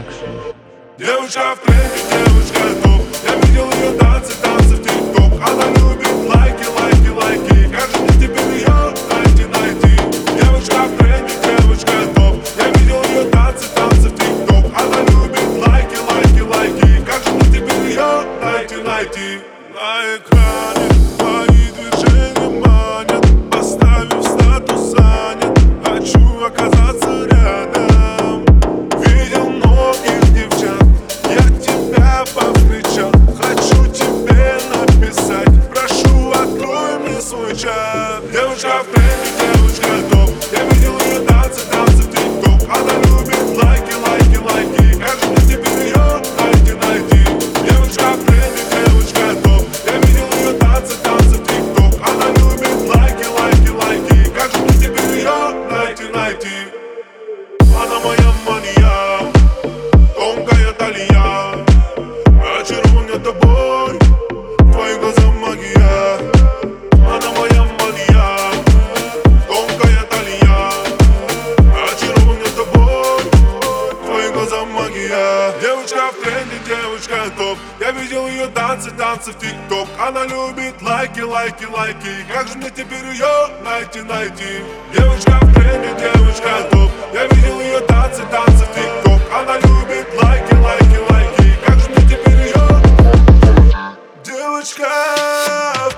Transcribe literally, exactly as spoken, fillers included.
Production. Девушка в тренде, девушка топ. Я видел ее танцы, танцы в тик-ток. Она любит лайки, лайки, лайки. Как же мне теперь ее найти, найти? Девушка в тренде, девушка топ. Я видел ее танцы, танцы в тик-ток. Она любит лайки, лайки, лайки. Как же мне теперь ее найти, найти? На экране твои движения манят. Поставив статус занят, хочу оказаться рядом. Видел многих девчат, я тебя повстречал. Хочу тебе написать, прошу, открой мне свой чат. Девушка в тренде, девушка топ. Я видел ее танцы, танцы в тик-ток. Она любит лайки, лайки, лайки. Как же мне теперь ее найти, найти? Девушка в тренде, девушка топ. Я видел ее танцы, танцы в тик-ток. Она любит лайки, лайки, лайки. Как же мне теперь ее найти, найти? Она моя мания, тонкая талия. Очарован я тобой, твои глаза магия. Она моя мания, тонкая талия. Очарован я тобой, твои глаза магия. Девушка в тренде, девушка топ. Я видел ее танцы, танцы в тик-ток. Она любит лайки, лайки, лайки. Как же мне теперь ее найти, найти? Девушка в тренде, девушка топ. Я видел ее танцы, танцы в тик-ток. Она любит лайки, лайки, лайки. Как же мне теперь ее? Девочка